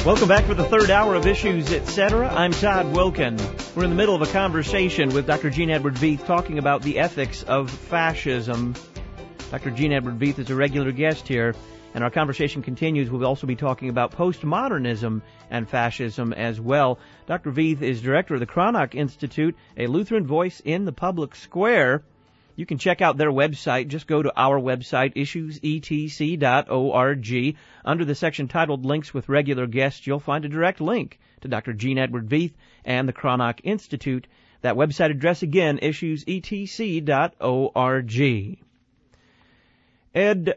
Welcome back for the third hour of Issues, Etc. I'm Todd Wilken. We're in the middle of a conversation with Dr. Gene Edward Veith talking about the ethics of fascism. Dr. Gene Edward Veith is a regular guest here, and our conversation continues. We'll also be talking about postmodernism and fascism as well. Dr. Veith is director of the Cranach Institute, a Lutheran voice in the public square. You can check out their website. Just go to our website, issuesetc.org. Under the section titled Links with Regular Guests, you'll find a direct link to Dr. Gene Edward Veith and the Cranach Institute. That website address again, issuesetc.org. Ed,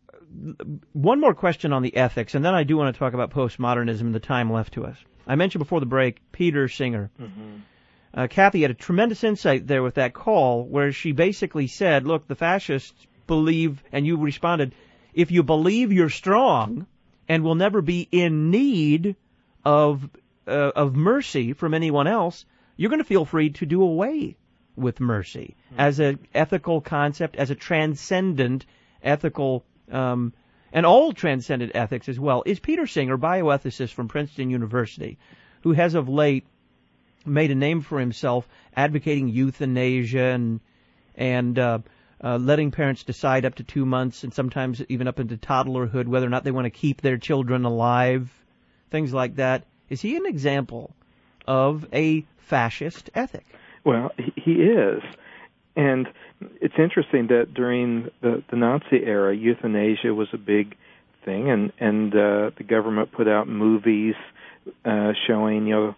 one more question on the ethics, and then I do want to talk about postmodernism and the time left to us. I mentioned before the break Peter Singer. Mm-hmm. Kathy had a tremendous insight there with that call where she basically said, look, the fascists believe, and you responded, if you believe you're strong and will never be in need of mercy from anyone else, you're going to feel free to do away with mercy as an ethical concept, as a transcendent ethical, and all transcendent ethics as well. Is Peter Singer, bioethicist from Princeton University, who has of late made a name for himself advocating euthanasia and letting parents decide up to 2 months and sometimes even up into toddlerhood whether or not they want to keep their children alive, things like that. Is he an example of a fascist ethic? Well, he is. And it's interesting that during the Nazi era, euthanasia was a big thing, and the government put out movies showing,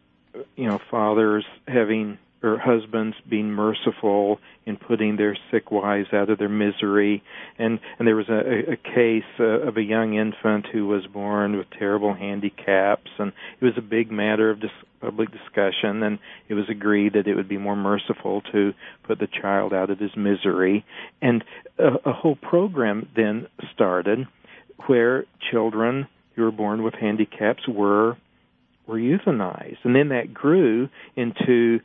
fathers having, or husbands being merciful in putting their sick wives out of their misery. And there was a case of a young infant who was born with terrible handicaps, and it was a big matter of public discussion, and it was agreed that it would be more merciful to put the child out of his misery. And a whole program then started where children who were born with handicaps were euthanized, and then that grew into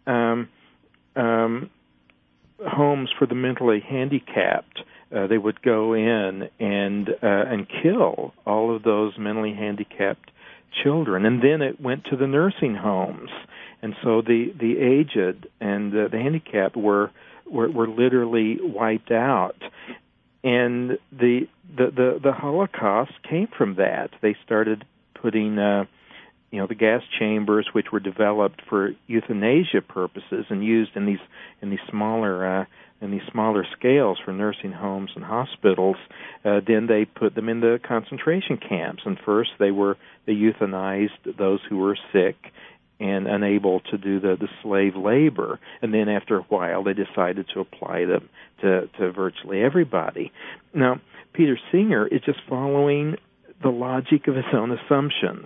homes for the mentally handicapped. They would go in and kill all of those mentally handicapped children, and then it went to the nursing homes, and so the aged and the handicapped were literally wiped out. And the Holocaust came from that. They started putting the gas chambers, which were developed for euthanasia purposes and used in these smaller scales for nursing homes and hospitals. Then they put them in the concentration camps, and first they euthanized those who were sick and unable to do the slave labor, and then after a while they decided to apply them to virtually everybody. Now, Peter Singer is just following the logic of his own assumptions.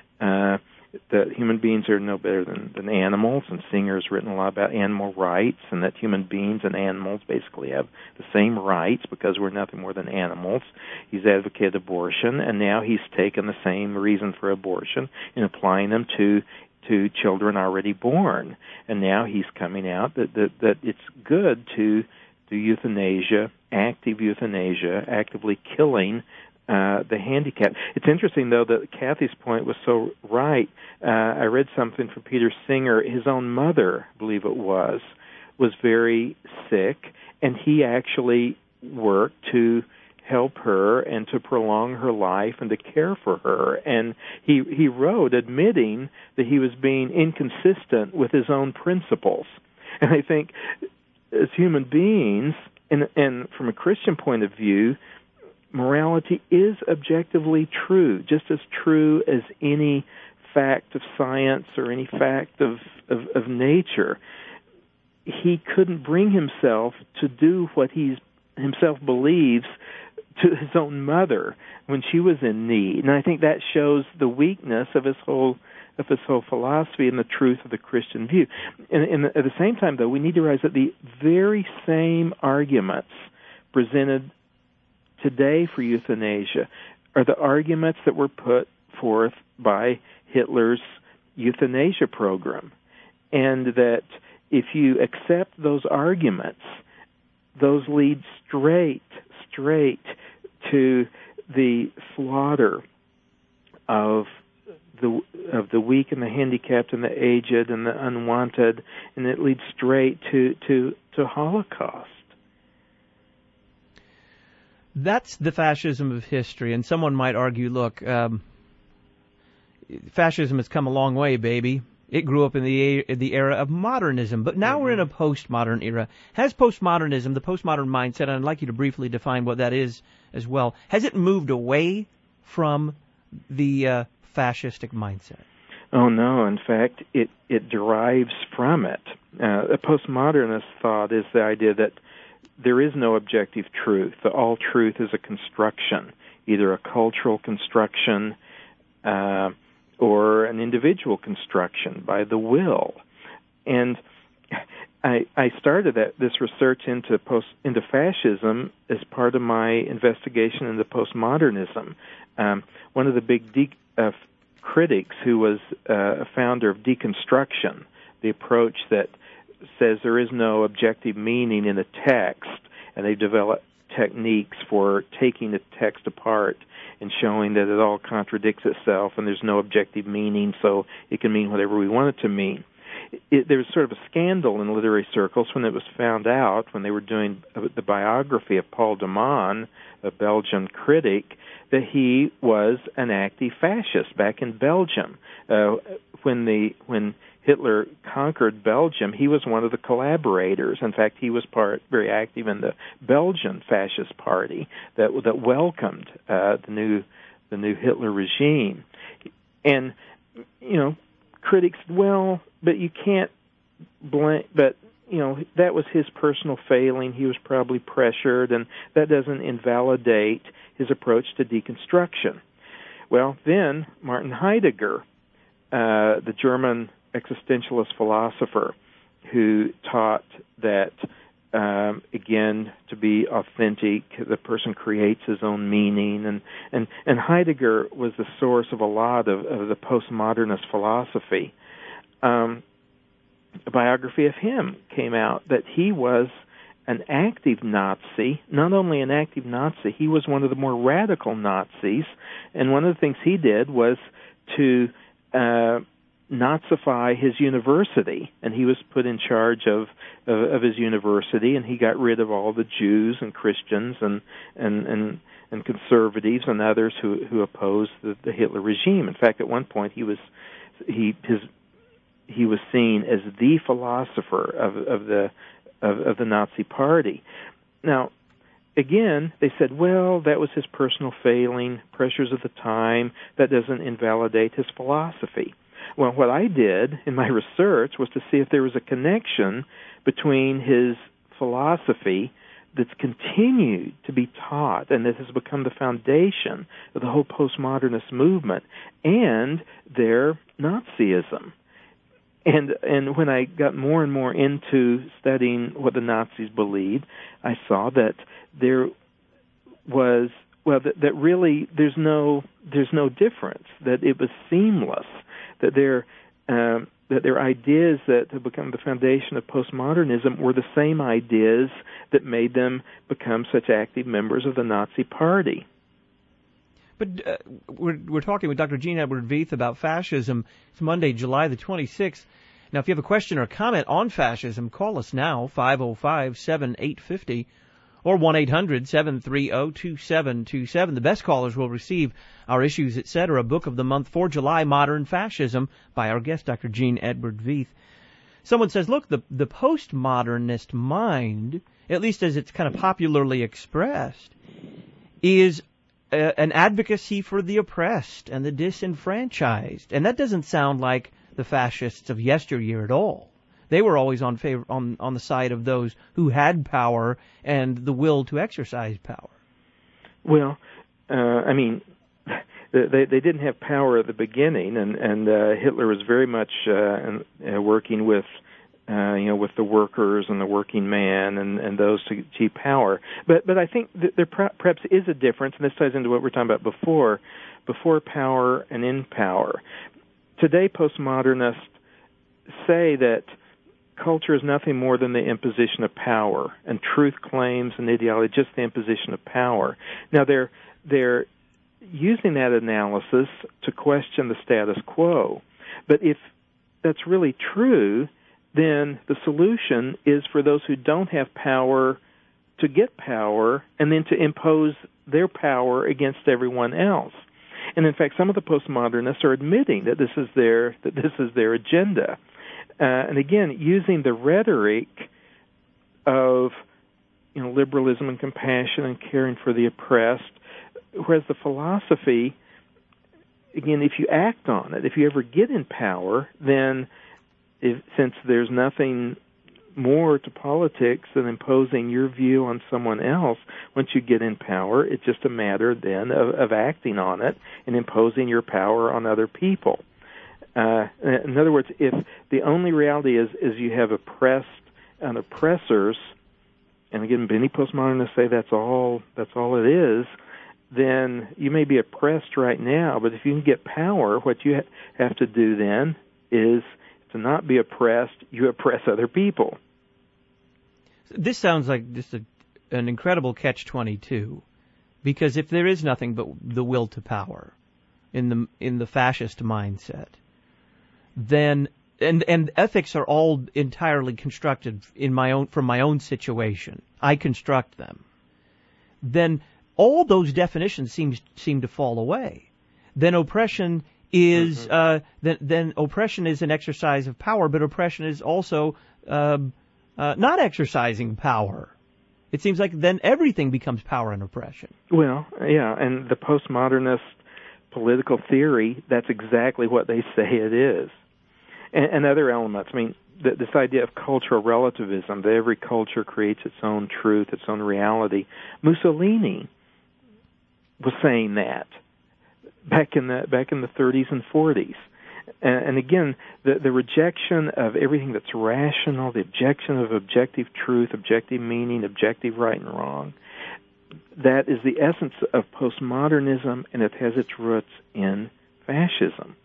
That human beings are no better than animals, and Singer has written a lot about animal rights, and that human beings and animals basically have the same rights because we're nothing more than animals. He's advocated abortion, and now he's taken the same reason for abortion and applying them to children already born. And now he's coming out that it's good to do euthanasia, actively killing the handicapped. It's interesting, though, that Kathy's point was so right. I read something from Peter Singer. His own mother, I believe it was very sick, and he actually worked to help her and to prolong her life and to care for her. And he wrote admitting that he was being inconsistent with his own principles. And I think as human beings, and from a Christian point of view, morality is objectively true, just as true as any fact of science or any fact of nature. He couldn't bring himself to do what he himself believes to his own mother when she was in need. And I think that shows the weakness of his whole philosophy and the truth of the Christian view. And at the same time, though, we need to realize that the very same arguments presented today for euthanasia are the arguments that were put forth by Hitler's euthanasia program. And that if you accept those arguments, those lead straight to the slaughter of the weak and the handicapped and the aged and the unwanted, and it leads straight to Holocaust. That's the fascism of history, and someone might argue, look, fascism has come a long way, baby. It grew up in the era of modernism, but now we're in a postmodern era. Has postmodernism, the postmodern mindset, and I'd like you to briefly define what that is as well, has it moved away from the fascistic mindset? Oh, no. In fact, it derives from it. A postmodernist thought is the idea that there is no objective truth. All truth is a construction, either a cultural construction or an individual construction by the will. And I started this research into fascism as part of my investigation into postmodernism. One of the big critics, who was a founder of deconstruction, the approach that says there is no objective meaning in a text, and they've developed techniques for taking the text apart and showing that it all contradicts itself and there's no objective meaning, so it can mean whatever we want it to mean. There was sort of a scandal in literary circles when it was found out, when they were doing the biography of Paul de Man, a Belgian critic, that he was an active fascist back in Belgium. When Hitler conquered Belgium, he was one of the collaborators. In fact, he was very active in the Belgian fascist party that welcomed the new Hitler regime. And critics, well, but you can't blame. But that was his personal failing. He was probably pressured, and that doesn't invalidate his approach to deconstruction. Well, then Martin Heidegger, the German existentialist philosopher, who taught that, again, to be authentic, the person creates his own meaning, and Heidegger was the source of a lot of the postmodernist philosophy. A biography of him came out that he was an active Nazi. Not only an active Nazi, he was one of the more radical Nazis, and one of the things he did was to Nazify his university, and he was put in charge of his university, and he got rid of all the Jews and Christians and conservatives and others who opposed the Hitler regime. In fact, at one point he was seen as the philosopher of the Nazi Party. Now, again, they said, well, that was his personal failing, pressures of the time. That doesn't invalidate his philosophy. Well, what I did in my research was to see if there was a connection between his philosophy that's continued to be taught and that has become the foundation of the whole postmodernist movement and their Nazism. And when I got more and more into studying what the Nazis believed, I saw that there was, that really there's no difference, that it was seamless, that their ideas that have become the foundation of postmodernism were the same ideas that made them become such active members of the Nazi Party. But we're talking with Dr. Gene Edward Veith about fascism. It's Monday, July the 26th. Now, if you have a question or comment on fascism, call us now, 505-7850 or 1-800-730-2727. The best callers will receive our Issues, Etc. Book of the Month for July, Modern Fascism, by our guest, Dr. Gene Edward Veith. Someone says, look, the postmodernist mind, at least as it's kind of popularly expressed, is an advocacy for the oppressed and the disenfranchised. And that doesn't sound like the fascists of yesteryear at all. They were always on the side of those who had power and the will to exercise power. Well, they didn't have power at the beginning, and Hitler was very much working with the workers and the working man and those to achieve power. But I think that there perhaps is a difference, and this ties into what we were talking about before power and in power. Today, postmodernists say that culture is nothing more than the imposition of power, and truth claims and ideology just the imposition of power. Now, they're using that analysis to question the status quo. But if that's really true, then the solution is for those who don't have power to get power and then to impose their power against everyone else. And in fact, some of the postmodernists are admitting that this is their agenda. And again, using the rhetoric of liberalism and compassion and caring for the oppressed, whereas the philosophy, again, if you act on it, if you ever get in power, then since there's nothing more to politics than imposing your view on someone else, once you get in power, it's just a matter then of acting on it and imposing your power on other people. In other words, if the only reality is you have oppressed and oppressors, and again, many postmodernists say that's all it is, then you may be oppressed right now, but if you can get power, what you have to do then is to not be oppressed, you oppress other people. This sounds like just an incredible catch-22, because if there is nothing but the will to power in the fascist mindset, then and ethics are all entirely constructed from my own situation. I construct them. Then all those definitions seem to fall away. Then oppression is then oppression is an exercise of power, but oppression is also not exercising power. It seems like then everything becomes power and oppression. Well, yeah, and the postmodernist political theory, that's exactly what they say it is. And other elements, I mean, this idea of cultural relativism, that every culture creates its own truth, its own reality. Mussolini was saying that back in the 30s and 40s. And again, the rejection of everything that's rational, the objection of objective truth, objective meaning, objective right and wrong, that is the essence of postmodernism, and it has its roots in fascism.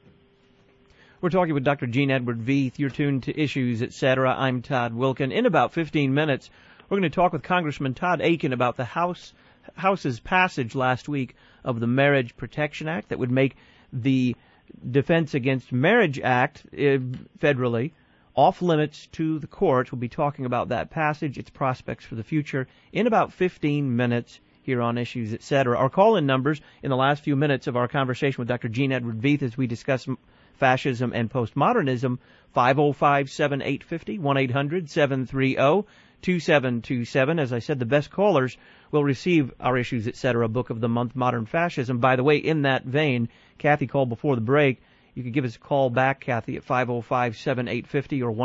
We're talking with Dr. Gene Edward Veith. You're tuned to Issues, Etc. I'm Todd Wilken. In about 15 minutes, we're going to talk with Congressman Todd Akin about the House's passage last week of the Marriage Protection Act that would make the Defense Against Marriage Act federally off limits to the courts. We'll be talking about that passage, its prospects for the future, in about 15 minutes here on Issues, Etc. Our call-in numbers in the last few minutes of our conversation with Dr. Gene Edward Veith as we discuss fascism and postmodernism, 505-7850, 1-800-730-2727. As I said, the best callers will receive our Issues, Etc. Book of the Month, Modern Fascism. By the way, in that vein, Kathy called before the break. You could give us a call back, Kathy, at 505-7850 or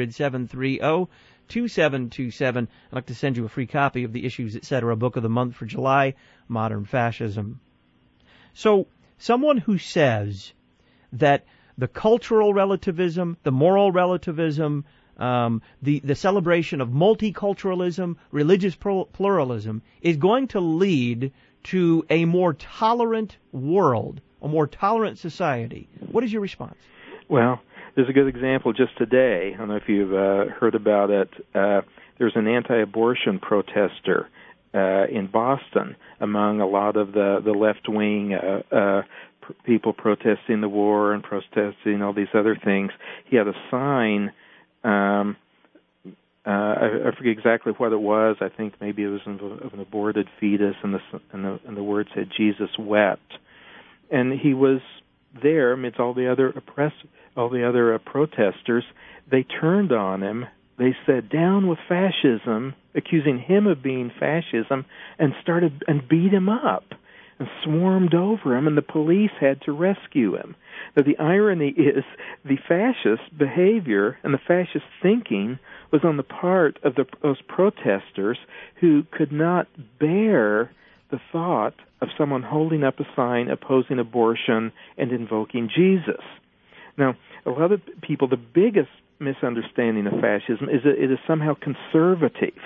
1-800-730-2727. I'd like to send you a free copy of the Issues, Etc. Book of the Month for July, Modern Fascism. So, someone who says that the cultural relativism, the moral relativism, the celebration of multiculturalism, religious pluralism is going to lead to a more tolerant world, a more tolerant society. What is your response? Well, there's a good example just today. I don't know if you've heard about it. There's an anti-abortion protester in Boston among a lot of the left-wing people protesting the war and protesting all these other things. He had a sign, I forget exactly what it was. I think maybe it was of an aborted fetus, and the word said, "Jesus wept." And he was there amidst all the other protesters. They turned on him. They said, "Down with fascism," accusing him of being fascism, and started and beat him up and swarmed over him, and the police had to rescue him. Now, the irony is the fascist behavior and the fascist thinking was on the part of those protesters who could not bear the thought of someone holding up a sign opposing abortion and invoking Jesus. Now, a lot of people, the biggest misunderstanding of fascism is that it is somehow conservative.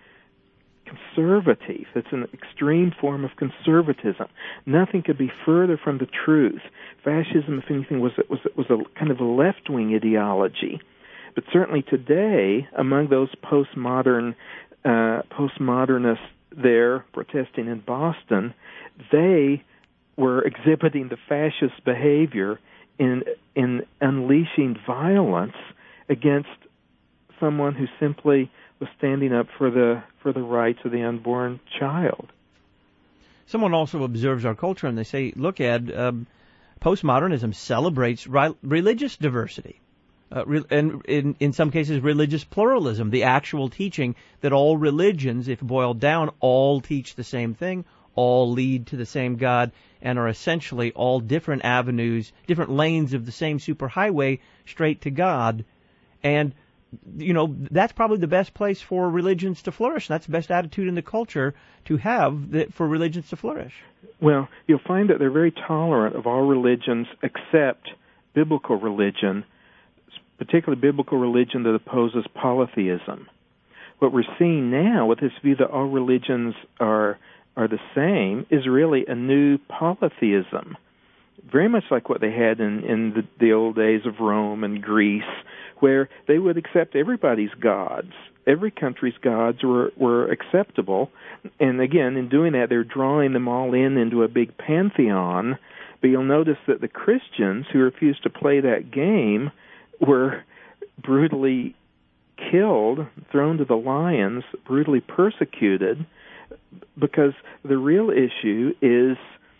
It's an extreme form of conservatism. Nothing could be further from the truth. Fascism, if anything, was a kind of a left-wing ideology. But certainly today, among those postmodernists there protesting in Boston, they were exhibiting the fascist behavior in unleashing violence against someone who simply was standing up for the rights of the unborn child. Someone also observes our culture and they say, look, Ed, postmodernism celebrates religious diversity. And in some cases, religious pluralism, the actual teaching that all religions, if boiled down, all teach the same thing, all lead to the same God, and are essentially all different avenues, different lanes of the same superhighway straight to God. And, that's probably the best place for religions to flourish. That's the best attitude in the culture to have for religions to flourish. Well, you'll find that they're very tolerant of all religions except biblical religion, particularly biblical religion that opposes polytheism. What we're seeing now with this view that all religions are the same is really a new polytheism, very much like what they had in the old days of Rome and Greece, where they would accept everybody's gods. Every country's gods were acceptable, and again, in doing that, they're drawing them all into a big pantheon. But you'll notice that the Christians who refused to play that game were brutally killed, thrown to the lions, brutally persecuted, because the real issue is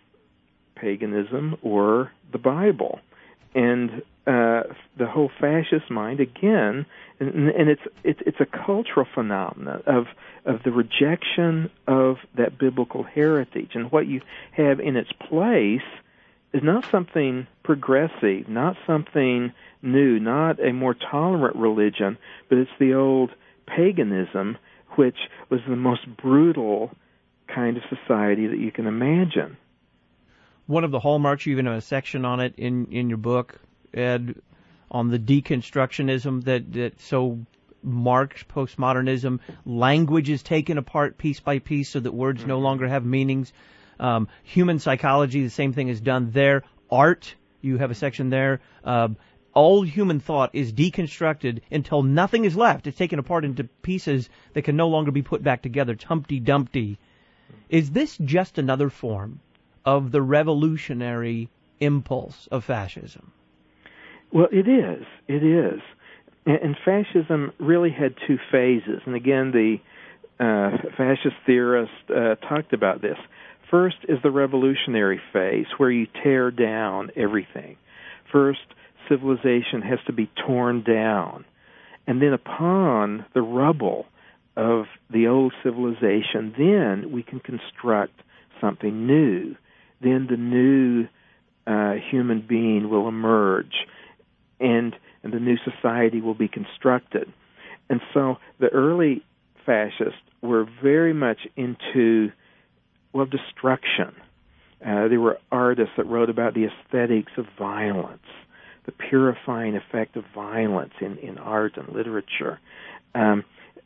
paganism or the Bible. And the whole fascist mind, again, and it's a cultural phenomenon of the rejection of that biblical heritage. And what you have in its place is not something progressive, not something new, not a more tolerant religion, but it's the old paganism, which was the most brutal kind of society that you can imagine. One of the hallmarks, you even have a section on it in your book, Ed, on the deconstructionism that so marks postmodernism. Language is taken apart piece by piece so that words no longer have meanings. Human psychology, the same thing is done there. Art, you have a section there. All human thought is deconstructed until nothing is left. It's taken apart into pieces that can no longer be put back together. It's Humpty Dumpty. Is this just another form of the revolutionary impulse of fascism? Well, it is. It is. And fascism really had two phases. And again, the fascist theorists talked about this. First is the revolutionary phase, where you tear down everything. First, civilization has to be torn down. And then upon the rubble of the old civilization, then we can construct something new. Then the new human being will emerge, and the new society will be constructed. And so the early fascists were very much into, destruction. There were artists that wrote about the aesthetics of violence, the purifying effect of violence in art and literature, and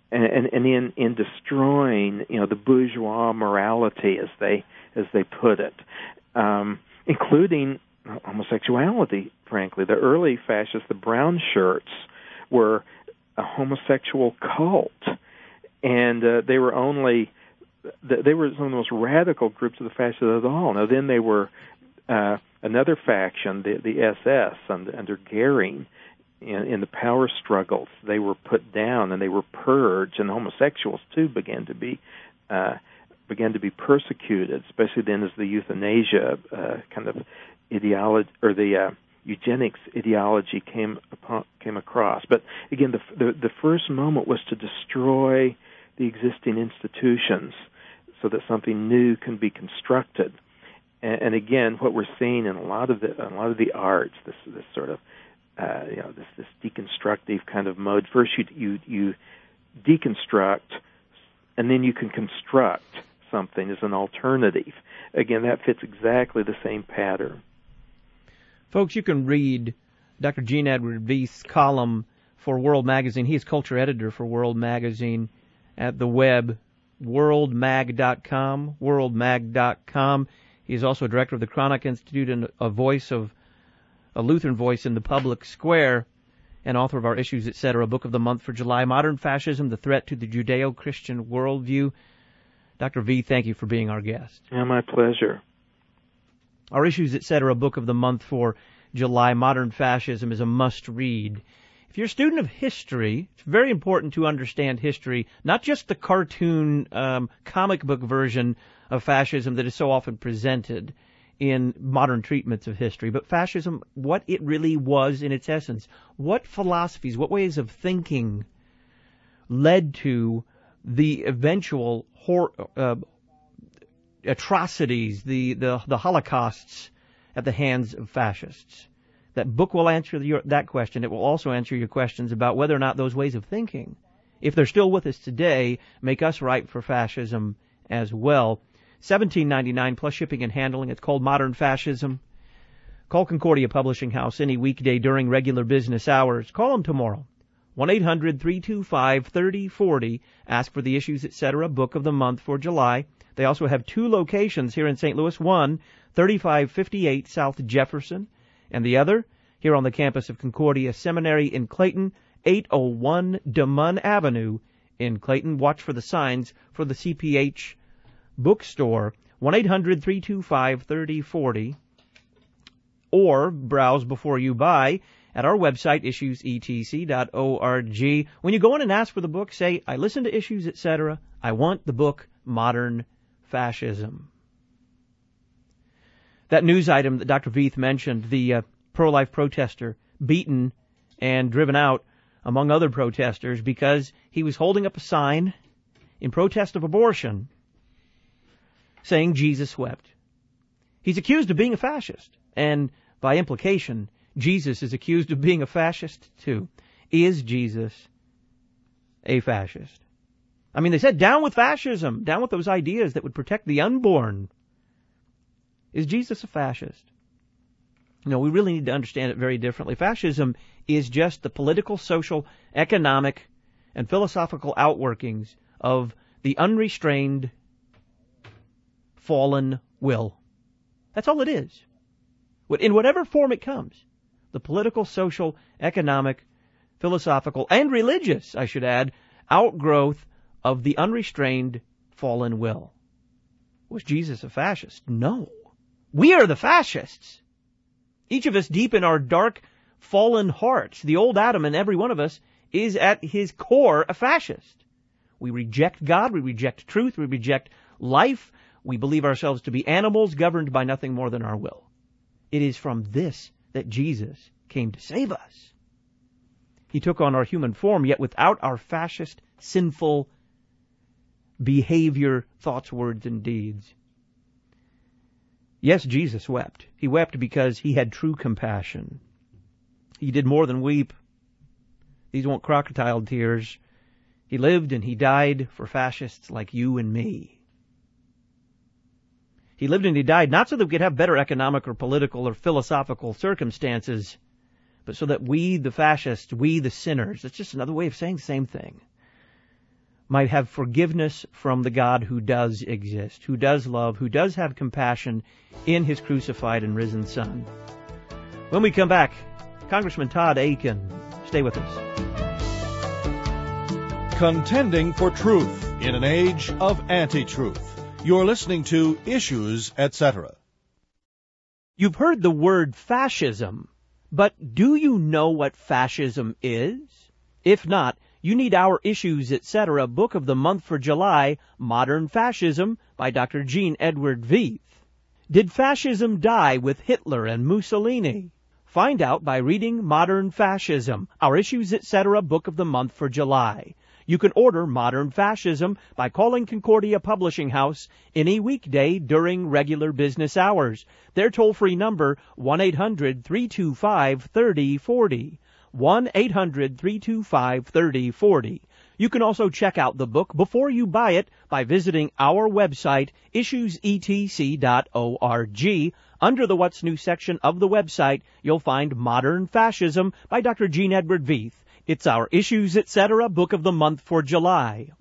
in destroying, the bourgeois morality, as they put it, including homosexuality. Frankly, the early fascists, the brown shirts, were a homosexual cult, and they were some of the most radical groups of the fascists of all. Now, then they were another faction, the SS under Goering, in the power struggles. They were put down and they were purged, and homosexuals too began to be persecuted, especially then as the euthanasia kind of ideology, or the eugenics ideology came across. But again, the first moment was to destroy the existing institutions so that something new can be constructed. And again, what we're seeing in a lot of the arts, this sort of this deconstructive kind of mode. First, you deconstruct, and then you can construct something as an alternative. Again, that fits exactly the same pattern. Folks, you can read Dr. Gene Edward Veith's column for World Magazine. He is culture editor for World Magazine at the web, worldmag.com, worldmag.com. He is also director of the Chronic Institute and a Lutheran voice in the public square, and author of our Issues, Etc., book of the month for July, Modern Fascism, the Threat to the Judeo-Christian Worldview. Dr. Veith, thank you for being our guest. Yeah, my pleasure. Our Issues, Etc. book of the month for July, Modern Fascism, is a must-read. If you're a student of history, it's very important to understand history, not just the cartoon comic book version of fascism that is so often presented in modern treatments of history, but fascism, what it really was in its essence. What philosophies, what ways of thinking led to the eventual atrocities, the holocausts at the hands of fascists. That book will answer that question. It will also answer your questions about whether or not those ways of thinking, if they're still with us today, make us ripe for fascism as well. $17.99 plus shipping and handling. It's called Modern Fascism. Call Concordia Publishing House any weekday during regular business hours. Call them tomorrow. 1-800-325-3040. Ask for the Issues, Etc. book of the month for July. They also have 2 locations here in St. Louis. One, 3558 South Jefferson, and the other here on the campus of Concordia Seminary in Clayton, 801 DeMunn Avenue in Clayton. Watch for the signs for the CPH bookstore. 1-800-325-3040. Or browse before you buy at our website, issuesetc.org. When you go in and ask for the book, say, I listen to Issues, Etc. I want the book Modern Fascism. That news item that Dr. Veith mentioned, the pro-life protester beaten and driven out, among other protesters, because he was holding up a sign in protest of abortion saying Jesus wept. He's accused of being a fascist, and by implication, Jesus is accused of being a fascist too. Is Jesus a fascist? I mean, they said down with fascism, down with those ideas that would protect the unborn. Is Jesus a fascist? No, we really need to understand it very differently. Fascism is just the political, social, economic, and philosophical outworkings of the unrestrained, fallen will. That's all it is. In whatever form it comes. The political, social, economic, philosophical, and religious, I should add, outgrowth of the unrestrained, fallen will. Was Jesus a fascist? No. We are the fascists. Each of us deep in our dark, fallen hearts, the old Adam in every one of us, is at his core a fascist. We reject God, we reject truth, we reject life, we believe ourselves to be animals governed by nothing more than our will. It is from this that Jesus came to save us. He took on our human form, yet without our fascist, sinful behavior, thoughts, words, and deeds. Yes, Jesus wept. He wept because he had true compassion. He did more than weep. These weren't crocodile tears. He lived and he died for fascists like you and me. He lived and he died not so that we could have better economic or political or philosophical circumstances, but so that we, the fascists, we, the sinners, it's just another way of saying the same thing, might have forgiveness from the God who does exist, who does love, who does have compassion in his crucified and risen Son. When we come back, Congressman Todd Akin. Stay with us. Contending for truth in an age of anti-truth. You're listening to Issues, Etc. You've heard the word fascism, but do you know what fascism is? If not, you need our Issues, Etc. book of the month for July, Modern Fascism, by Dr. Gene Edward Veith. Did fascism die with Hitler and Mussolini? Find out by reading Modern Fascism, our Issues, Etc. book of the month for July. You can order Modern Fascism by calling Concordia Publishing House any weekday during regular business hours. Their toll-free number, 1-800-325-3040. 1-800-325-3040. You can also check out the book before you buy it by visiting our website, issuesetc.org. Under the What's New section of the website, you'll find Modern Fascism by Dr. Gene Edward Veith. It's our Issues, Etc. book of the month for July.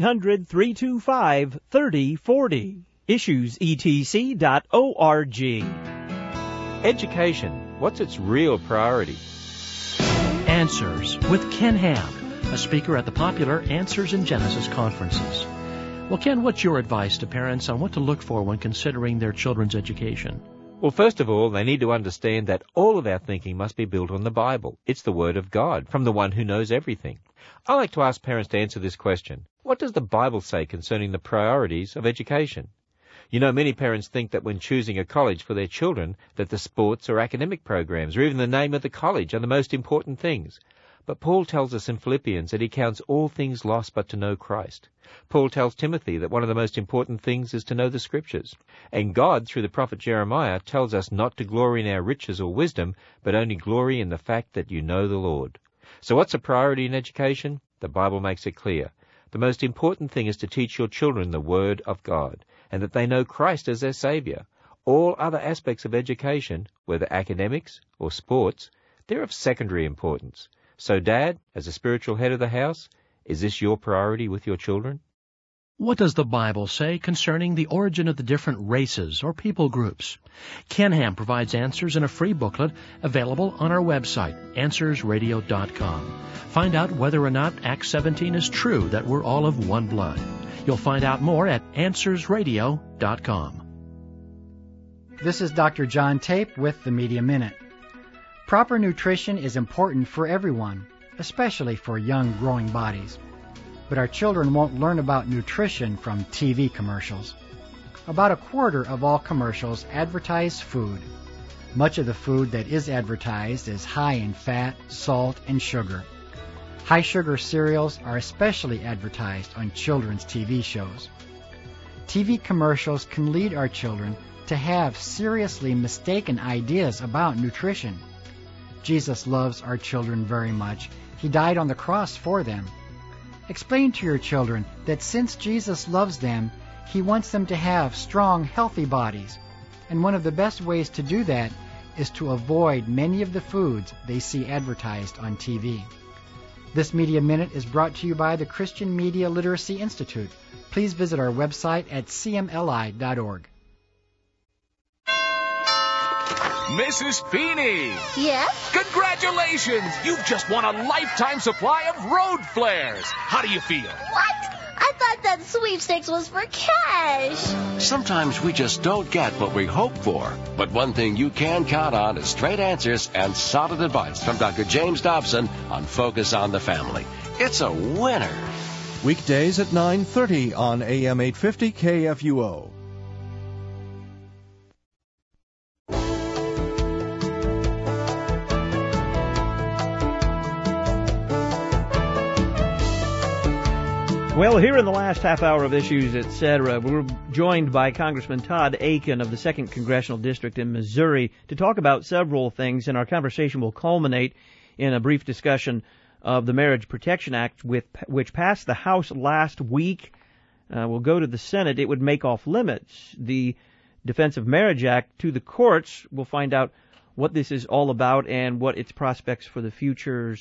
1-800-325-3040. issuesetc.org. Education. What's its real priority? Answers with Ken Ham, a speaker at the popular Answers in Genesis conferences. Well, Ken, what's your advice to parents on what to look for when considering their children's education? Well, first of all, they need to understand that all of our thinking must be built on the Bible. It's the Word of God, from the one who knows everything. I like to ask parents to answer this question. What does the Bible say concerning the priorities of education? You know, many parents think that when choosing a college for their children, that the sports or academic programs or even the name of the college are the most important things. But Paul tells us in Philippians that he counts all things lost but to know Christ. Paul tells Timothy that one of the most important things is to know the Scriptures. And God, through the prophet Jeremiah, tells us not to glory in our riches or wisdom, but only glory in the fact that you know the Lord. So what's a priority in education? The Bible makes it clear. The most important thing is to teach your children the Word of God, and that they know Christ as their Savior. All other aspects of education, whether academics or sports, they're of secondary importance. So, Dad, as a spiritual head of the house, is this your priority with your children? What does the Bible say concerning the origin of the different races or people groups? Ken Ham provides answers in a free booklet available on our website, AnswersRadio.com. Find out whether or not Acts 17 is true, that we're all of one blood. You'll find out more at AnswersRadio.com. This is Dr. John Tape with the Media Minute. Proper nutrition is important for everyone, especially for young growing bodies. But our children won't learn about nutrition from TV commercials. About a quarter of all commercials advertise food. Much of the food that is advertised is high in fat, salt, and sugar. High-sugar cereals are especially advertised on children's TV shows. TV commercials can lead our children to have seriously mistaken ideas about nutrition. Jesus loves our children very much. He died on the cross for them. Explain to your children that since Jesus loves them, He wants them to have strong, healthy bodies. And one of the best ways to do that is to avoid many of the foods they see advertised on TV. This Media Minute is brought to you by the Christian Media Literacy Institute. Please visit our website at cmli.org. Mrs. Feeney! Yes? Congratulations! You've just won a lifetime supply of road flares. How do you feel? What? I thought that sweepstakes was for cash. Sometimes we just don't get what we hope for. But one thing you can count on is straight answers and solid advice from Dr. James Dobson on Focus on the Family. It's a winner. Weekdays at 9:30 on AM 850 KFUO. Well, here in the last half hour of Issues, Etc., we're joined by Congressman Todd Akin of the 2nd Congressional District in Missouri to talk about several things, and our conversation will culminate in a brief discussion of the Marriage Protection Act, which passed the House last week. Will go to the Senate. It would make off limits the Defense of Marriage Act to the courts. We'll find out what this is all about and what its prospects for the future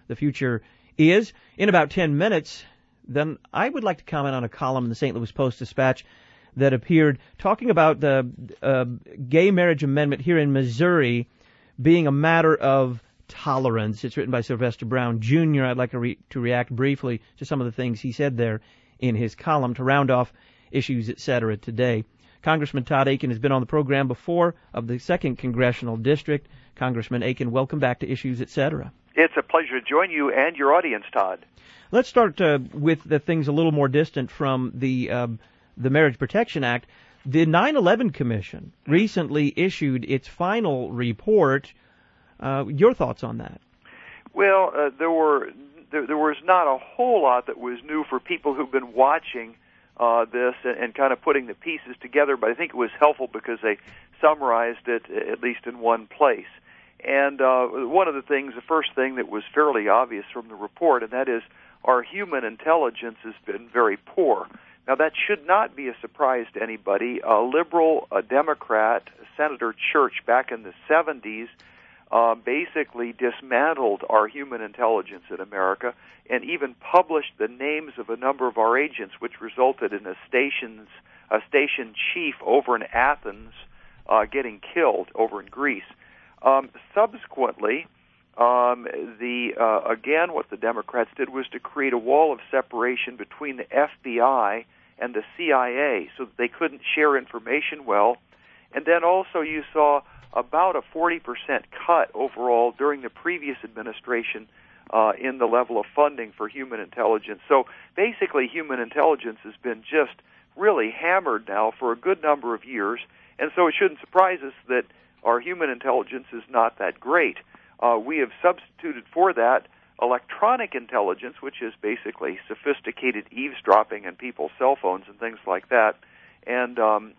is. In about 10 minutes, then I would like to comment on a column in the St. Louis Post-Dispatch that appeared talking about the gay marriage amendment here in Missouri being a matter of tolerance. It's written by Sylvester Brown, Jr. I'd like to react briefly to some of the things he said there in his column to round off Issues, Etc. today. Congressman Todd Akin has been on the program before of the 2nd Congressional District. Congressman Akin, welcome back to Issues, Etc. It's a pleasure to join you and your audience, Todd. Let's start with the things a little more distant from the Marriage Protection Act. The 9/11 Commission recently issued its final report. Your thoughts on that? Well, there was not a whole lot that was new for people who've been watching this and kind of putting the pieces together, but I think it was helpful because they summarized it at least in one place. And one of the things, the first thing that was fairly obvious from the report, and that is our human intelligence has been very poor. Now, that should not be a surprise to anybody. A liberal, a Democrat, Senator Church back in the 70s basically dismantled our human intelligence in America and even published the names of a number of our agents, which resulted in a station chief over in Athens getting killed over in Greece. Subsequently, again, what the Democrats did was to create a wall of separation between the FBI and the CIA so that they couldn't share information well, And then also you saw about a 40% cut overall during the previous administration in the level of funding for human intelligence. So basically human intelligence has been just really hammered now for a good number of years, and so it shouldn't surprise us that our human intelligence is not that great. We have substituted for that electronic intelligence, which is basically sophisticated eavesdropping on people's cell phones and things like that, and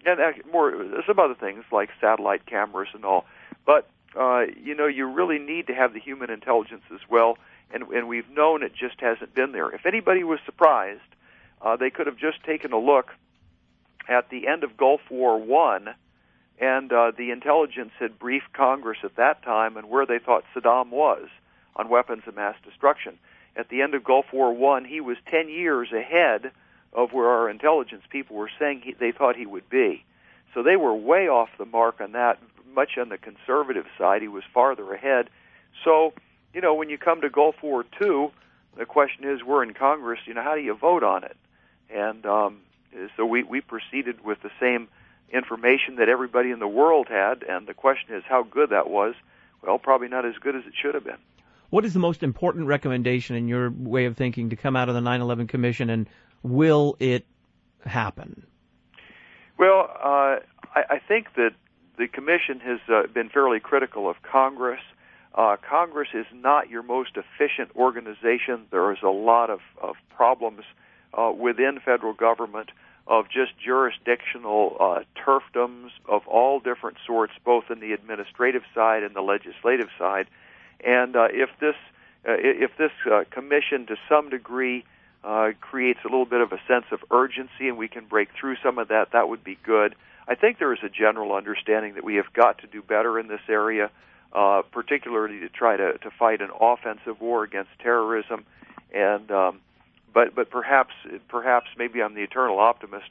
some other things like satellite cameras and all. But you really need to have the human intelligence as well, and we've known it just hasn't been there. If anybody was surprised, they could have just taken a look at the end of Gulf War I, and the intelligence had briefed Congress at that time and where they thought Saddam was on weapons of mass destruction. At the end of Gulf War I, he was 10 years ahead of where our intelligence people were saying they thought he would be. So they were way off the mark on that, much on the conservative side. He was farther ahead. So, when you come to Gulf War II, the question is, we're in Congress, how do you vote on it? And so we proceeded with the same information that everybody in the world had, and the question is how good that was. Well, probably not as good as it should have been. What is the most important recommendation in your way of thinking to come out of the 9/11 Commission, and will it happen? Well, I think that the Commission has been fairly critical of Congress. Congress is not your most efficient organization. There is a lot of problems within federal government of just jurisdictional turfdoms of all different sorts, both in the administrative side and the legislative side. And if this commission, to some degree, creates a little bit of a sense of urgency, and we can break through some of that, that would be good. I think there is a general understanding that we have got to do better in this area, particularly to try to fight an offensive war against terrorism. And but perhaps maybe I'm the eternal optimist.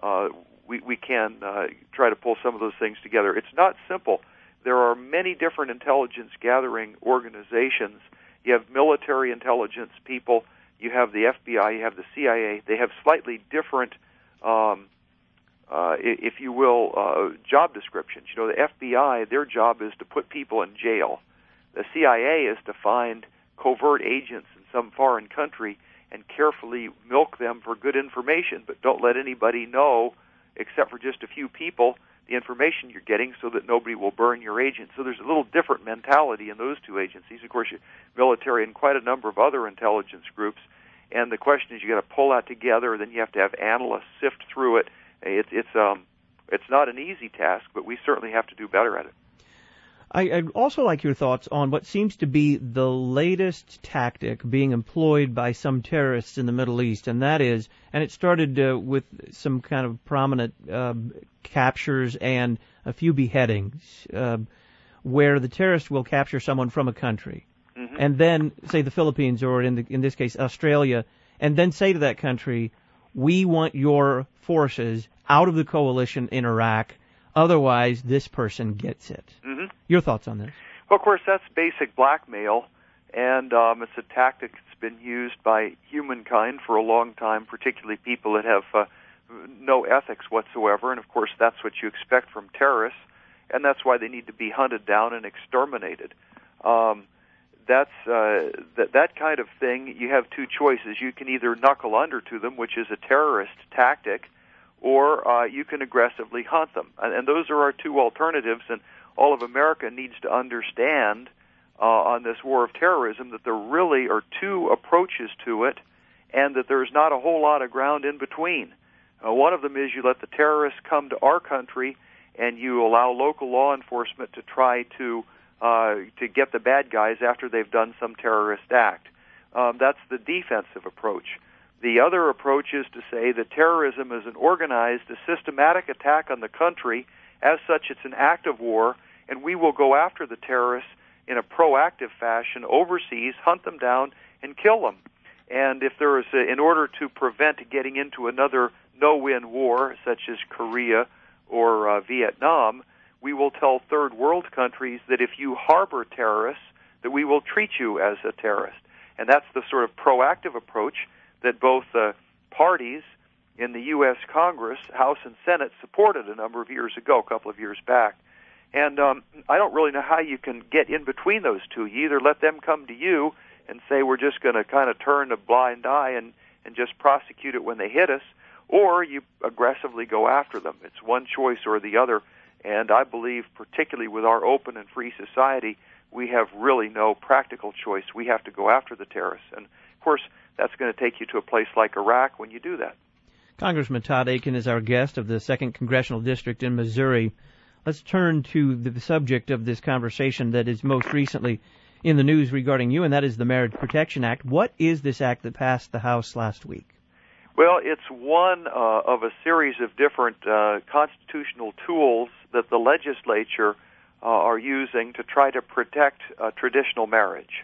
We can try to pull some of those things together. It's not simple. There are many different intelligence gathering organizations. You have military intelligence people. You have the FBI. You have the CIA. They have slightly different, if you will, job descriptions. The FBI, their job is to put people in jail. The CIA is to find covert agents in some foreign country and carefully milk them for good information, but don't let anybody know, except for just a few people, the information you're getting so that nobody will burn your agent. So there's a little different mentality in those two agencies. Of course, military and quite a number of other intelligence groups. And the question is, you got to pull that together, then you have to have analysts sift through it. It's not an easy task, but we certainly have to do better at it. I'd also like your thoughts on what seems to be the latest tactic being employed by some terrorists in the Middle East, and that is, and it started with some kind of prominent captures and a few beheadings, where the terrorist will capture someone from a country, and then, say, the Philippines, or in this case, Australia, and then say to that country, we want your forces out of the coalition in Iraq, otherwise this person gets it. Your thoughts on this? Well, of course, that's basic blackmail, and it's a tactic that's been used by humankind for a long time, particularly people that have no ethics whatsoever, and of course that's what you expect from terrorists, and that's why they need to be hunted down and exterminated. That kind of thing, you have two choices. You can either knuckle under to them, which is a terrorist tactic, or you can aggressively hunt them. And those are our two alternatives, and all of America needs to understand on this war of terrorism that there really are two approaches to it, and that there's not a whole lot of ground in between. One of them is you let the terrorists come to our country, and you allow local law enforcement to try to get the bad guys after they've done some terrorist act. That's the defensive approach. The other approach is to say that terrorism is an organized, a systematic attack on the country. As such, it's an act of war, and we will go after the terrorists in a proactive fashion overseas, hunt them down, and kill them. And if there is, in order to prevent getting into another no-win war, such as Korea or Vietnam, we will tell third world countries that if you harbor terrorists, that we will treat you as a terrorist. And that's the sort of proactive approach that both parties in the U.S. Congress, House and Senate supported a number of years ago, a couple of years back. And I don't really know how you can get in between those two. You either let them come to you and say we're just going to kind of turn a blind eye and just prosecute it when they hit us, or you aggressively go after them. It's one choice or the other. And I believe, particularly with our open and free society, we have really no practical choice. We have to go after the terrorists. And, of course, that's going to take you to a place like Iraq when you do that. Congressman Todd Akin is our guest of the 2nd Congressional District in Missouri. Let's turn to the subject of this conversation that is most recently in the news regarding you, and that is the Marriage Protection Act. What is this act that passed the House last week? Well, it's one of a series of different constitutional tools that the legislature are using to try to protect traditional marriage.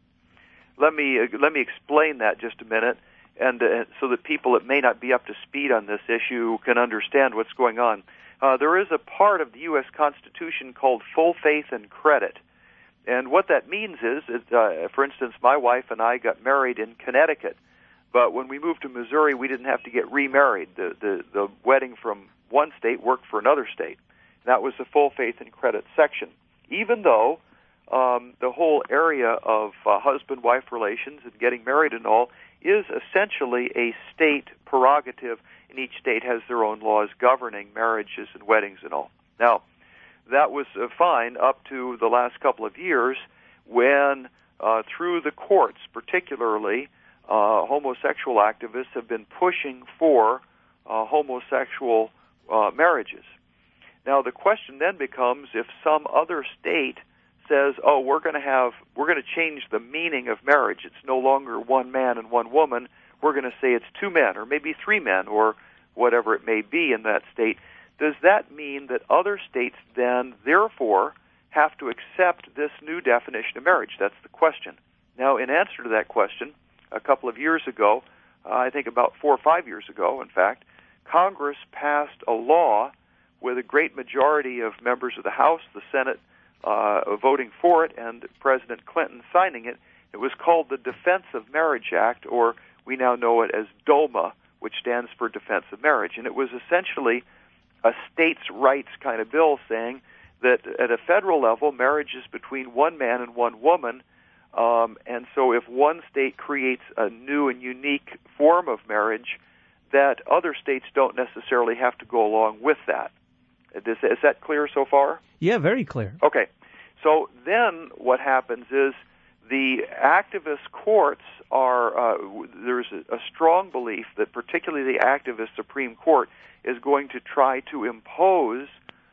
Let me explain that just a minute, and so that people that may not be up to speed on this issue can understand what's going on. There is a part of the U.S. Constitution called full faith and credit. And what that means is, for instance, my wife and I got married in Connecticut, but when we moved to Missouri, we didn't have to get remarried. The wedding from one state worked for another state. That was the full faith and credit section. Even though the whole area of husband-wife relations and getting married and all is essentially a state prerogative, and each state has their own laws governing marriages and weddings and all. Now, that was fine up to the last couple of years when, through the courts particularly, homosexual activists have been pushing for homosexual marriages. Now, the question then becomes, if some other state says, "Oh, we're going to change the meaning of marriage. It's no longer one man and one woman. We're going to say it's two men, or maybe three men, or whatever it may be in that state." Does that mean that other states then, therefore, have to accept this new definition of marriage? That's the question. Now, in answer to that question, a couple of years ago, I think about 4 or 5 years ago, in fact, Congress passed a law with a great majority of members of the House, the Senate voting for it, and President Clinton signing it. It was called the Defense of Marriage Act, or we now know it as DOMA, which stands for Defense of Marriage. And it was essentially a states' rights kind of bill saying that at a federal level, marriage is between one man and one woman, and so if one state creates a new and unique form of marriage, that other states don't necessarily have to go along with that. Is that clear so far? Yeah, very clear. Okay. So then what happens is the activist courts are, there's a strong belief that particularly the activist Supreme Court is going to try to impose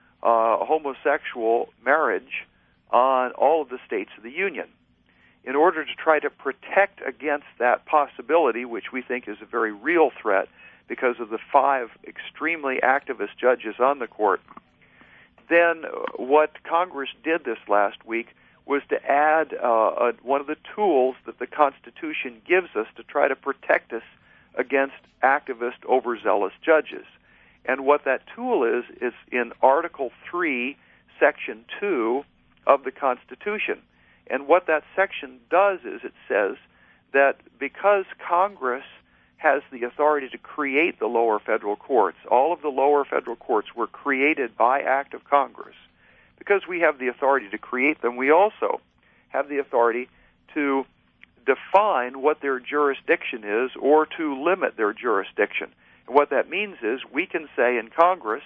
homosexual marriage on all of the states of the Union. In order to try to protect against that possibility, which we think is a very real threat because of the 5 extremely activist judges on the court, then what Congress did this last week was to add one of the tools that the Constitution gives us to try to protect us against activist, overzealous judges. And what that tool is in Article 3, Section 2 of the Constitution. And what that section does is it says that because Congress has the authority to create the lower federal courts, all of the lower federal courts were created by act of Congress. Because we have the authority to create them, we also have the authority to define what their jurisdiction is or to limit their jurisdiction. And what that means is we can say in Congress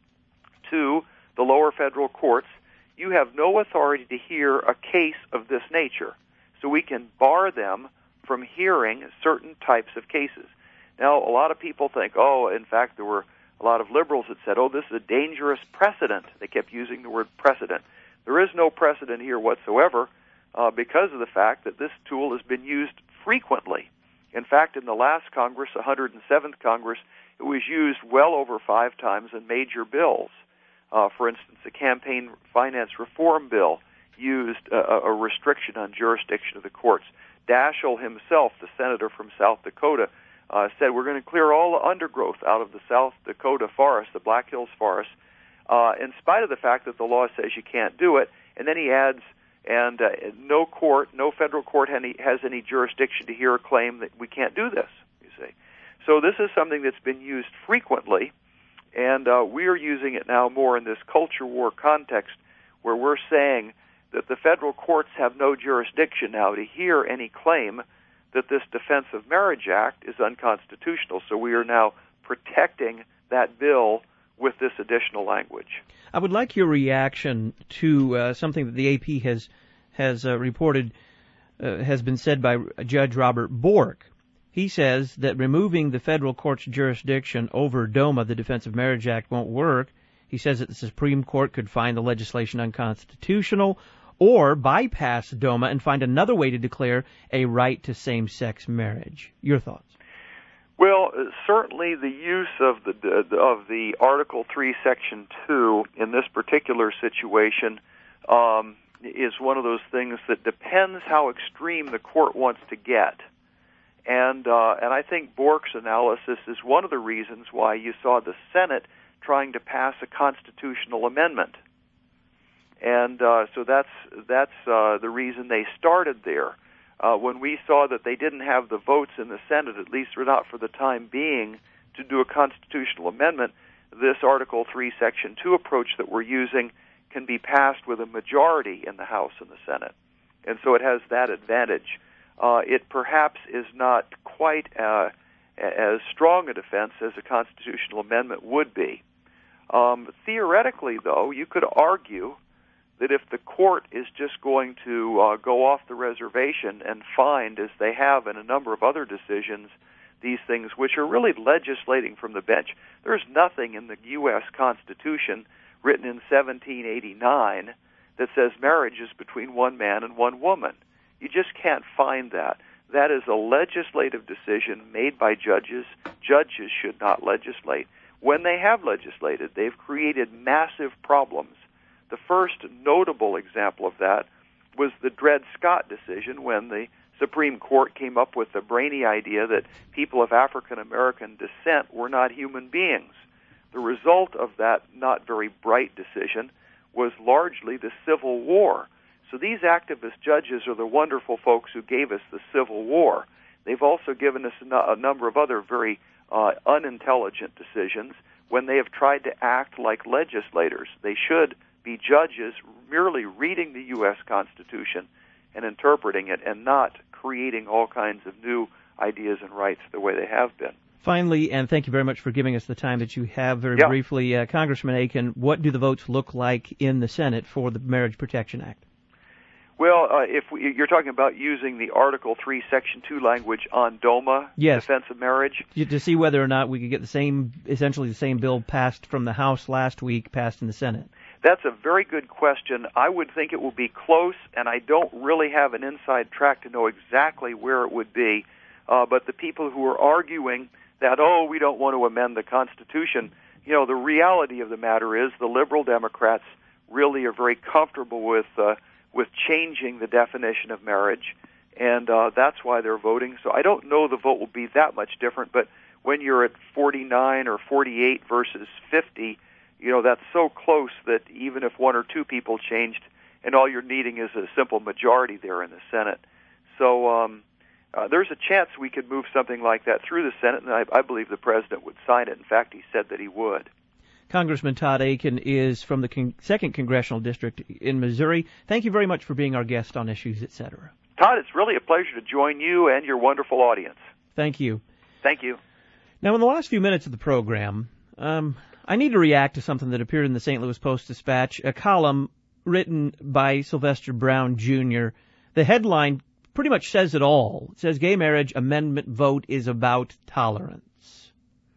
to the lower federal courts, you have no authority to hear a case of this nature. So we can bar them from hearing certain types of cases. Now, a lot of people think, in fact, there were a lot of liberals that said, this is a dangerous precedent. They kept using the word precedent. There is no precedent here whatsoever because of the fact that this tool has been used frequently. In fact, in the last Congress, 107th Congress, it was used well over 5 times in major bills. For instance, the campaign finance reform bill used a restriction on jurisdiction of the courts. Daschle himself, the senator from South Dakota, said we're going to clear all the undergrowth out of the South Dakota forest, the Black Hills forest, in spite of the fact that the law says you can't do it. And then he adds, and no federal court has any jurisdiction to hear a claim that we can't do this, you see. So this is something that's been used frequently, and we are using it now more in this culture war context, where we're saying that the federal courts have no jurisdiction now to hear any claim that this Defense of Marriage Act is unconstitutional. So we are now protecting that bill with this additional language. I would like your reaction to something that the AP has reported has been said by Judge Robert Bork. He says that removing the federal court's jurisdiction over DOMA, the Defense of Marriage Act, won't work. He says that the Supreme Court could find the legislation unconstitutional or bypass DOMA and find another way to declare a right to same-sex marriage. Your thoughts? Well, certainly the use of the Article 3, Section 2 in this particular situation is one of those things that depends how extreme the court wants to get. And I think Bork's analysis is one of the reasons why you saw the Senate trying to pass a constitutional amendment. And so that's the reason they started there. When we saw that they didn't have the votes in the Senate, at least not for the time being, to do a constitutional amendment, this Article 3, Section 2 approach that we're using can be passed with a majority in the House and the Senate. And so it has that advantage. It perhaps is not quite as strong a defense as a constitutional amendment would be. Theoretically, though, you could argue that if the court is just going to go off the reservation and find, as they have in a number of other decisions, these things which are really legislating from the bench. There's nothing in the U.S. Constitution written in 1789 that says marriage is between one man and one woman. You just can't find that. That is a legislative decision made by judges. Judges should not legislate. When they have legislated, they've created massive problems. The first notable example of that was the Dred Scott decision, when the Supreme Court came up with the brainy idea that people of African American descent were not human beings. The result of that not very bright decision was largely the Civil War. So these activist judges are the wonderful folks who gave us the Civil War. They've also given us a number of other very unintelligent decisions when they have tried to act like legislators. They should be judges merely reading the U.S. Constitution and interpreting it, and not creating all kinds of new ideas and rights the way they have been. Finally, and thank you very much for giving us the time that you have very briefly, Congressman Akin, what do the votes look like in the Senate for the Marriage Protection Act? Well, you're talking about using the Article 3, Section 2 language on DOMA, yes, Defense of Marriage? To see whether or not we could get essentially the same bill passed from the House last week, passed in the Senate. That's a very good question. I would think it will be close, and I don't really have an inside track to know exactly where it would be. But the people who are arguing that, we don't want to amend the Constitution, the reality of the matter is the liberal Democrats really are very comfortable with changing the definition of marriage, and that's why they're voting. So I don't know the vote will be that much different, but when you're at 49 or 48 versus 50, that's so close that even if one or two people changed, and all you're needing is a simple majority there in the Senate. So there's a chance we could move something like that through the Senate, and I believe the President would sign it. In fact, he said that he would. Congressman Todd Akin is from the 2nd Congressional District in Missouri. Thank you very much for being our guest on Issues, Etc. Todd, it's really a pleasure to join you and your wonderful audience. Thank you. Thank you. Now, in the last few minutes of the program, I need to react to something that appeared in the St. Louis Post-Dispatch, a column written by Sylvester Brown, Jr. The headline pretty much says it all. It says, Gay Marriage Amendment Vote is About Tolerance.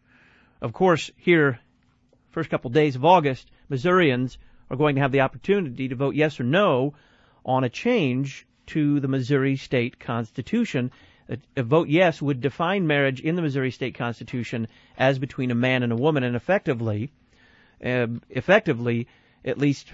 Of course, here, first couple days of August, Missourians are going to have the opportunity to vote yes or no on a change to the Missouri State Constitution. A vote yes would define marriage in the Missouri State Constitution as between a man and a woman, and effectively, at least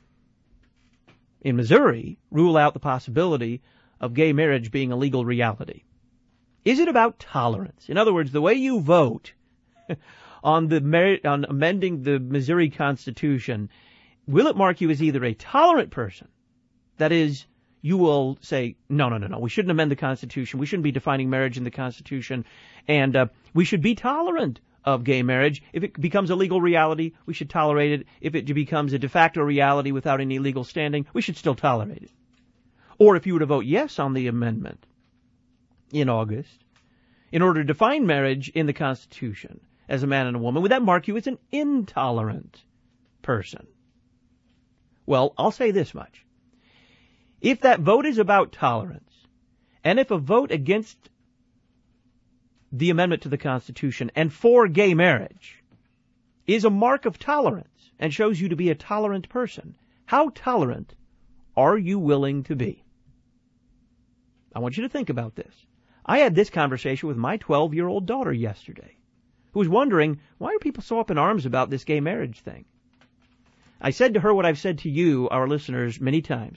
in Missouri, rule out the possibility of gay marriage being a legal reality. Is it about tolerance? In other words, the way you vote on amending the Missouri Constitution, will it mark you as either a tolerant person, that is, you will say, no, we shouldn't amend the Constitution. We shouldn't be defining marriage in the Constitution. And we should be tolerant of gay marriage. If it becomes a legal reality, we should tolerate it. If it becomes a de facto reality without any legal standing, we should still tolerate it. Or if you were to vote yes on the amendment in August, in order to define marriage in the Constitution as a man and a woman, would that mark you as an intolerant person? Well, I'll say this much. If that vote is about tolerance, and if a vote against the amendment to the Constitution and for gay marriage is a mark of tolerance and shows you to be a tolerant person, how tolerant are you willing to be? I want you to think about this. I had this conversation with my 12-year-old daughter yesterday, who was wondering, why are people so up in arms about this gay marriage thing? I said to her what I've said to you, our listeners, many times.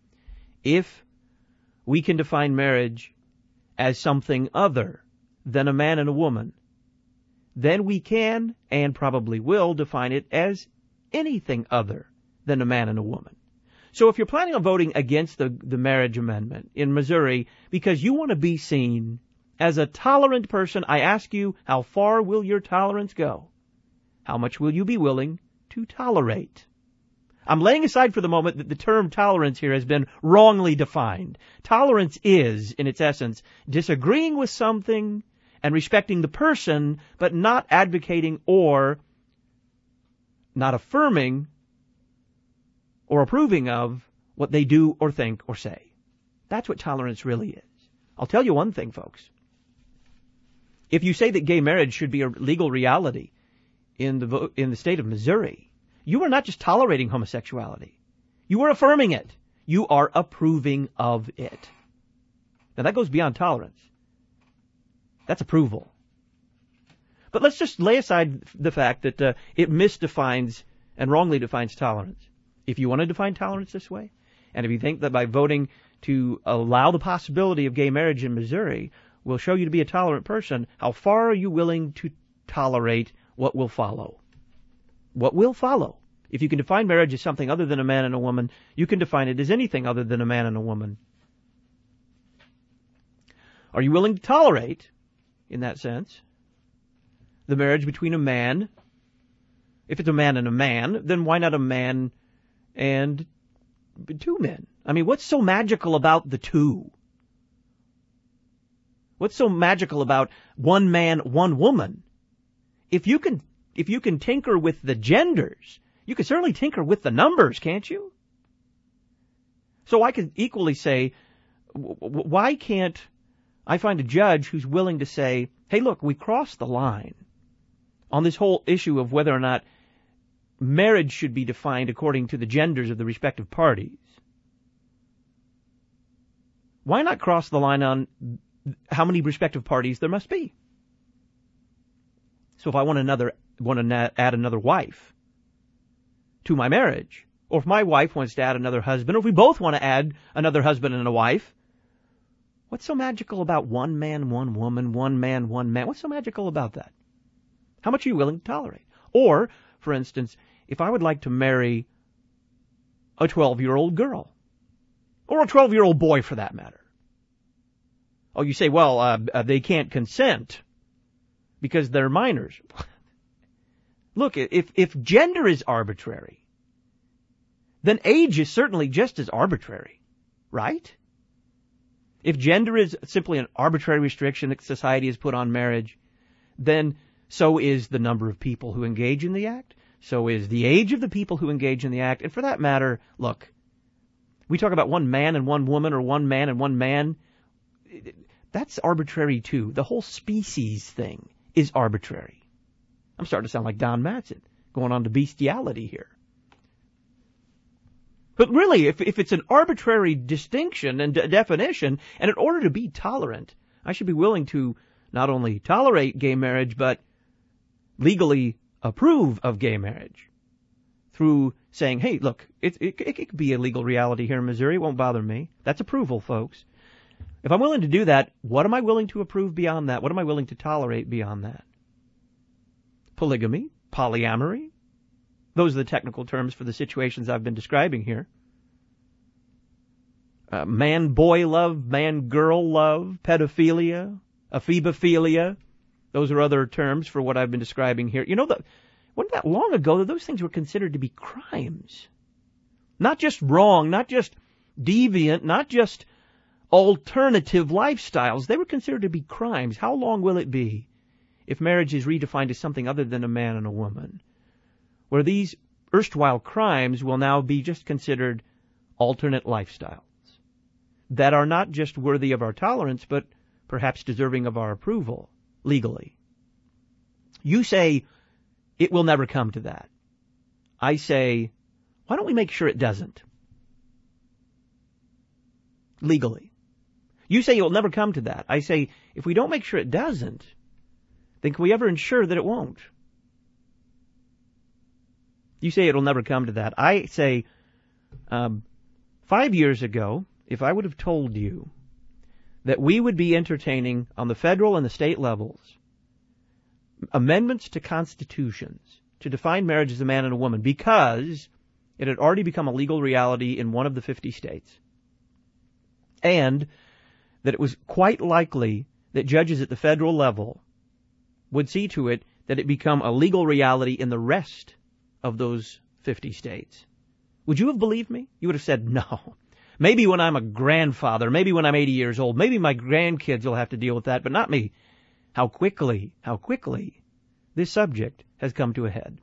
If we can define marriage as something other than a man and a woman, then we can, and probably will, define it as anything other than a man and a woman. So if you're planning on voting against the marriage amendment in Missouri because you want to be seen as a tolerant person, I ask you, how far will your tolerance go? How much will you be willing to tolerate? I'm laying aside for the moment that the term tolerance here has been wrongly defined. Tolerance is, in its essence, disagreeing with something and respecting the person, but not advocating or not affirming or approving of what they do or think or say. That's what tolerance really is. I'll tell you one thing, folks. If you say that gay marriage should be a legal reality in the state of Missouri, you are not just tolerating homosexuality. You are affirming it. You are approving of it. Now that goes beyond tolerance. That's approval. But let's just lay aside the fact that it misdefines and wrongly defines tolerance. If you want to define tolerance this way, and if you think that by voting to allow the possibility of gay marriage in Missouri will show you to be a tolerant person, how far are you willing to tolerate what will follow? What will follow? If you can define marriage as something other than a man and a woman, you can define it as anything other than a man and a woman. Are you willing to tolerate, in that sense, the marriage between a man? If it's a man and a man, then why not a man and two men? I mean, what's so magical about the two? What's so magical about one man, one woman? If you can tinker with the genders, you can certainly tinker with the numbers, can't you? So I could equally say, why can't I find a judge who's willing to say, hey, look, we crossed the line on this whole issue of whether or not marriage should be defined according to the genders of the respective parties. Why not cross the line on how many respective parties there must be? So if I want to add another wife to my marriage, or if my wife wants to add another husband, or if we both want to add another husband and a wife, what's so magical about one man, one woman, one man, one man? What's so magical about that? How much are you willing to tolerate? Or, for instance, if I would like to marry a 12-year-old girl, or a 12-year-old boy for that matter. Oh, you say, well, they can't consent because they're minors. Look, if gender is arbitrary, then age is certainly just as arbitrary, right? If gender is simply an arbitrary restriction that society has put on marriage, then so is the number of people who engage in the act. So is the age of the people who engage in the act. And for that matter, look, we talk about one man and one woman, or one man and one man. That's arbitrary too. The whole species thing is arbitrary. I'm starting to sound like Don Mattson, going on to bestiality here. But really, if it's an arbitrary distinction and definition, and in order to be tolerant, I should be willing to not only tolerate gay marriage, but legally approve of gay marriage through saying, hey, look, it could be a legal reality here in Missouri. It won't bother me. That's approval, folks. If I'm willing to do that, what am I willing to approve beyond that? What am I willing to tolerate beyond that? Polygamy, polyamory. Those are the technical terms for the situations I've been describing here. man-boy love, man-girl love, pedophilia, ephebophilia. Those are other terms for what I've been describing here. You know, wasn't that long ago that those things were considered to be crimes? Not just wrong, not just deviant, not just alternative lifestyles. They were considered to be crimes. How long will it be if marriage is redefined as something other than a man and a woman, where these erstwhile crimes will now be just considered alternate lifestyles that are not just worthy of our tolerance, but perhaps deserving of our approval legally? You say it will never come to that. I say, why don't we make sure it doesn't? Legally. You say it will never come to that. I say, if we don't make sure it doesn't, then can we ever ensure that it won't? You say it'll never come to that. I say, 5 years ago, if I would have told you that we would be entertaining on the federal and the state levels amendments to constitutions to define marriage as a man and a woman because it had already become a legal reality in one of the 50 states, and that it was quite likely that judges at the federal level would see to it that it become a legal reality in the rest of those 50 states, would you have believed me? You would have said, no. Maybe when I'm a grandfather, maybe when I'm 80 years old, maybe my grandkids will have to deal with that, but not me. How quickly this subject has come to a head.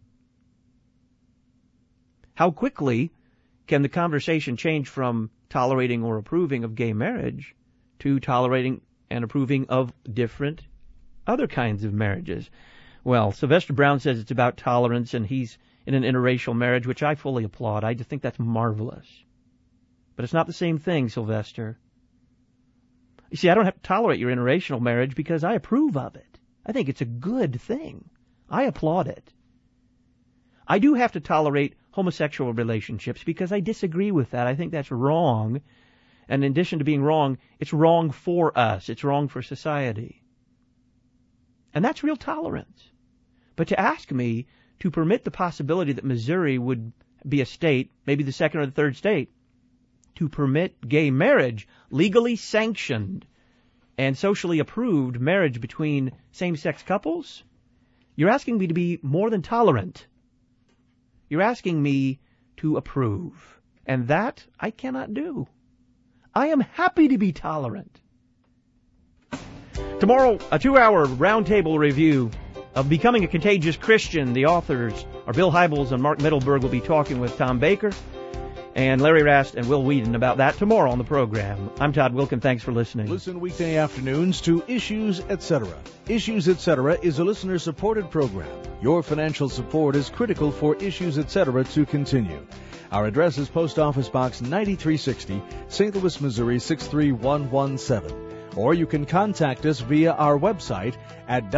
How quickly can the conversation change from tolerating or approving of gay marriage to tolerating and approving of different other kinds of marriages? Well, Sylvester Brown says it's about tolerance, and he's in an interracial marriage, which I fully applaud. I just think that's marvelous. But it's not the same thing, Sylvester. You see, I don't have to tolerate your interracial marriage because I approve of it. I think it's a good thing. I applaud it. I do have to tolerate homosexual relationships because I disagree with that. I think that's wrong. And in addition to being wrong, it's wrong for us. It's wrong for society. And that's real tolerance. But to ask me to permit the possibility that Missouri would be a state, maybe the second or the third state, to permit gay marriage, legally sanctioned and socially approved marriage between same-sex couples, you're asking me to be more than tolerant. You're asking me to approve. And that I cannot do. I am happy to be tolerant. Tomorrow, a 2-hour roundtable review of Becoming a Contagious Christian. The authors are Bill Hybels and Mark Mittelberg. Will be talking with Tom Baker and Larry Rast and Will Whedon about that tomorrow on the program. I'm Todd Wilkin. Thanks for listening. Listen weekday afternoons to Issues, Etc. Issues, Etc. is a listener-supported program. Your financial support is critical for Issues, Etc. to continue. Our address is Post Office Box 9360, St. Louis, Missouri 63117. Or you can contact us via our website at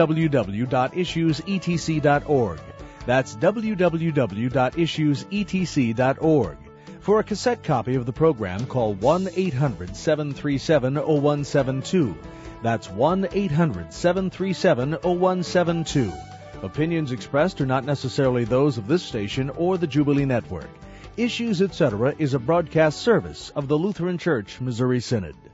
www.issuesetc.org. That's www.issuesetc.org. For a cassette copy of the program, call 1-800-737-0172. That's 1-800-737-0172. Opinions expressed are not necessarily those of this station or the Jubilee Network. Issues, Etc. is a broadcast service of the Lutheran Church Missouri Synod.